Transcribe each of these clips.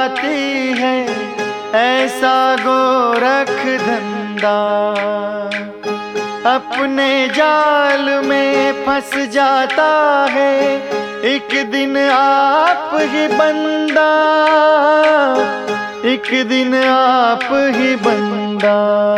चलाती है ऐसा गोरख धंधा। अपने जाल में फंस जाता है एक दिन आप ही बंदा, एक दिन आप ही बंदा।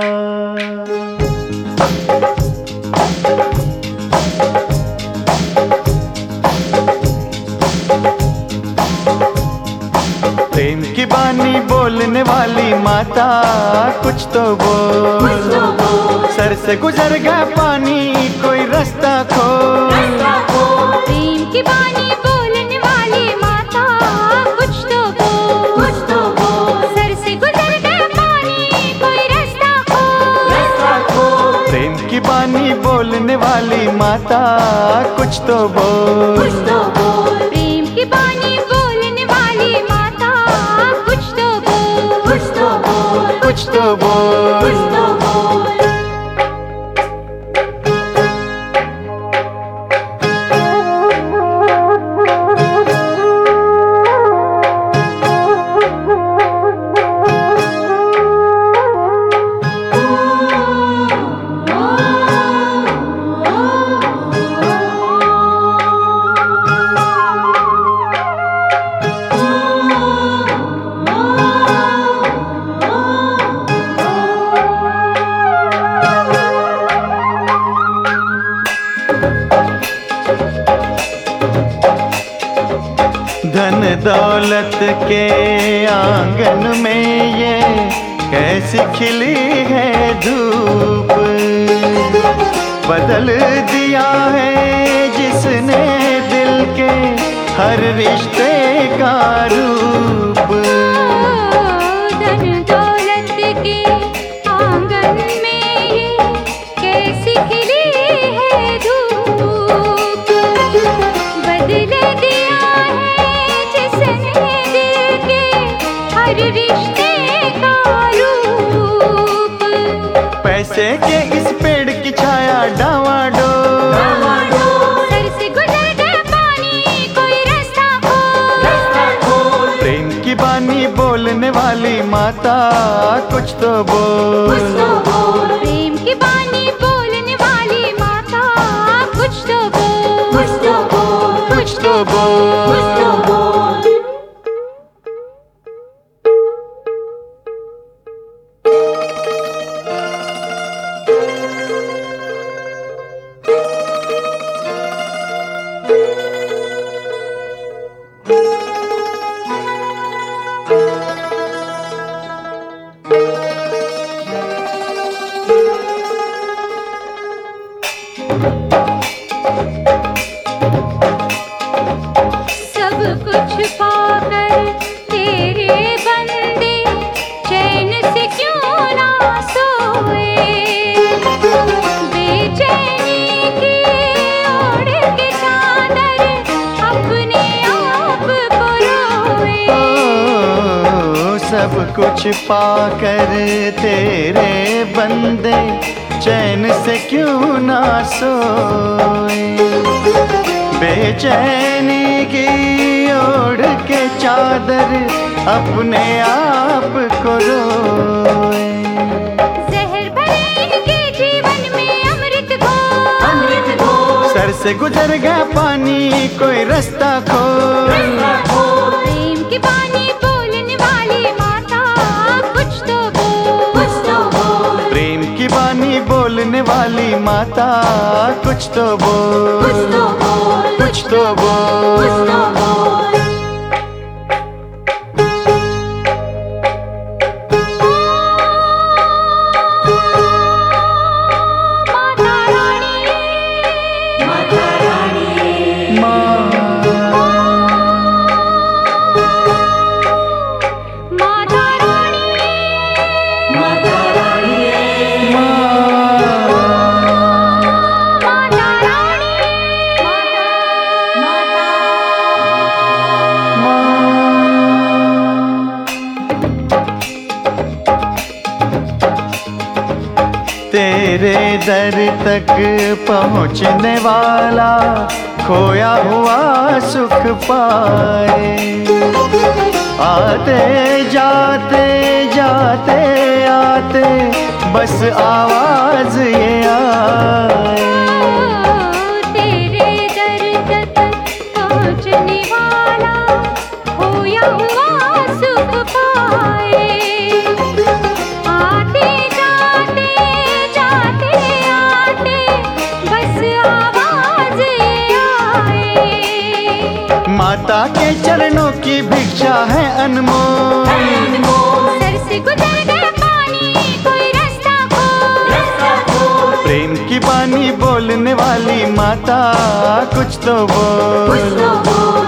प्रेम की बानी बोलने वाली माता कुछ तो बोल। सर से गुजर गया पानी कोई रास्ता खोल। प्रेम की बानी बोलने वाली माता कुछ तो बोल। सर से गुजर गया पानी कोई रास्ता खोल। प्रेम की बानी बोलने वाली माता कुछ तो बोल। प्रेम की बानी बोलने वाली माता कुछ तो बोल। कुछ तो बोल। धन दौलत के आंगन में ये कैसी खिली है धूप। बदल दिया है जिसने दिल के हर रिश्ते का रूप। धन दौलत के आंगन में ये कैसी खिली है धूप। बदल दिया हर रिश्ते का रूप। पैसे के इस पेड़ की छाया डावाडोल। सर से गुजर गया पानी कोई रास्ता खोल। प्रेम की बानी बोलने वाली माता कुछ तो बोल। प्रेम की बानी बोलने वाली माता कुछ तो बोल। कुछ तो बोल। सब कुछ पाकर तेरे बंदे चैन से क्यों ना सोए। बेचैनी की ओढ़ के चादर अपने आप को रोए। सब कुछ पाकर तेरे बंदे चैन से क्यों ना सोए। बेचैनी की ओढ़ के चादर अपने आप को रोए। जहर भरे इनके जीवन में अमृत घोल। सर से गुजर गया पानी कोई रास्ता खोल। प्रेम की बानी बोलने वाली माता कुछ तो बोल। प्रेम की बानी बोलने वाली माता कुछ तो बोल। कुछ तो बोल। तेरे दर तक पहुँचने वाला खोया हुआ सुख पाए। आते जाते जाते आते बस आवाज ये आए। तेरे दर तक पहुँचने वाला खोया हुआ सुख पाए। आते जाते जाते आते बस आवाज ये आए। माता के चरणों की भिक्षा है अनमोल। सर से गुजर गया पानी कोई रास्ता खोल। प्रेम की बानी बोलने वाली माता कुछ तो बोल।